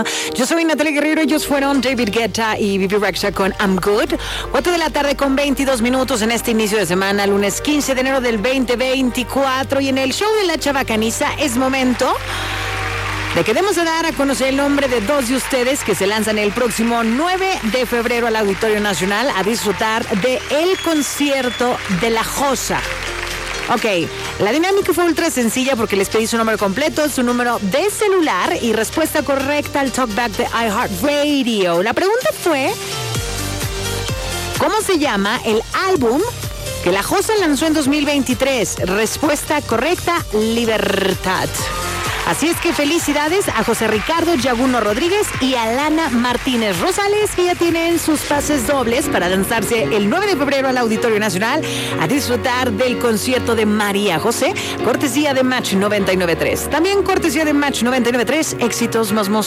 Yo soy Natalia Guerrero, ellos fueron David Guetta y Bibi Rexha con I'm Good. 4 de la tarde con 22 minutos en este inicio de semana, lunes 15 de enero del 2024. Y en el show de la Chabacaniza es momento de que demos a dar a conocer el nombre de dos de ustedes que se lanzan el próximo 9 de febrero al Auditorio Nacional a disfrutar de el concierto de La Josa. Ok, la dinámica fue ultra sencilla porque les pedí su nombre completo, su número de celular y respuesta correcta al talkback de iHeartRadio. La pregunta fue, ¿cómo se llama el álbum que La Josa lanzó en 2023? Respuesta correcta, Libertad. Así es que felicidades a José Ricardo Yaguno Rodríguez y a Lana Martínez Rosales, que ya tienen sus pases dobles para lanzarse el 9 de febrero al Auditorio Nacional a disfrutar del concierto de María José, cortesía de Match 99.3. También cortesía de Match 99.3, éxitos más